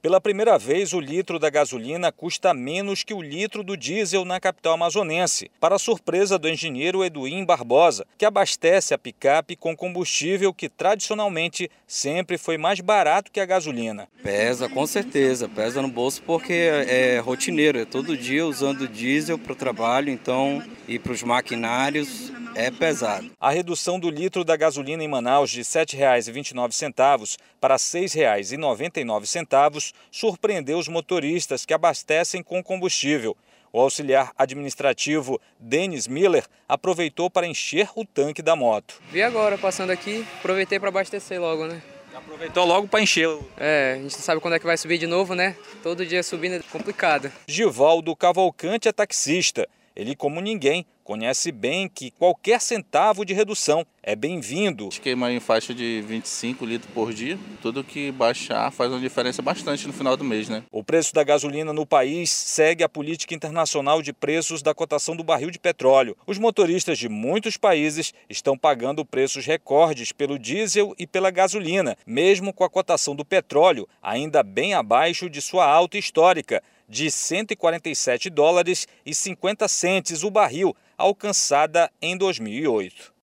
Pela primeira vez, o litro da gasolina custa menos que o litro do diesel na capital amazonense, para a surpresa do engenheiro Eduim Barbosa, que abastece a picape com combustível que tradicionalmente sempre foi mais barato que a gasolina. Pesa, com certeza, pesa no bolso porque é rotineiro, é todo dia usando diesel para o trabalho, então, e para os maquinários é pesado. A redução do litro da gasolina em Manaus de R$ 7,29 para R$ 6,99 surpreendeu os motoristas que abastecem com combustível. O auxiliar administrativo Denis Miller aproveitou para encher o tanque da moto. Vi agora, passando aqui, aproveitei para abastecer logo, né? Aproveitou logo para encher. A gente não sabe quando é que vai subir de novo, né? Todo dia subindo é complicado. Givaldo Cavalcante é taxista. Ele, como ninguém, conhece bem que qualquer centavo de redução é bem-vindo. Esquema em faixa de 25 litros por dia. Tudo que baixar faz uma diferença bastante no final do mês, né? O preço da gasolina no país segue a política internacional de preços da cotação do barril de petróleo. Os motoristas de muitos países estão pagando preços recordes pelo diesel e pela gasolina, mesmo com a cotação do petróleo ainda bem abaixo de sua alta histórica, de $147,50 o barril, alcançada em 2008.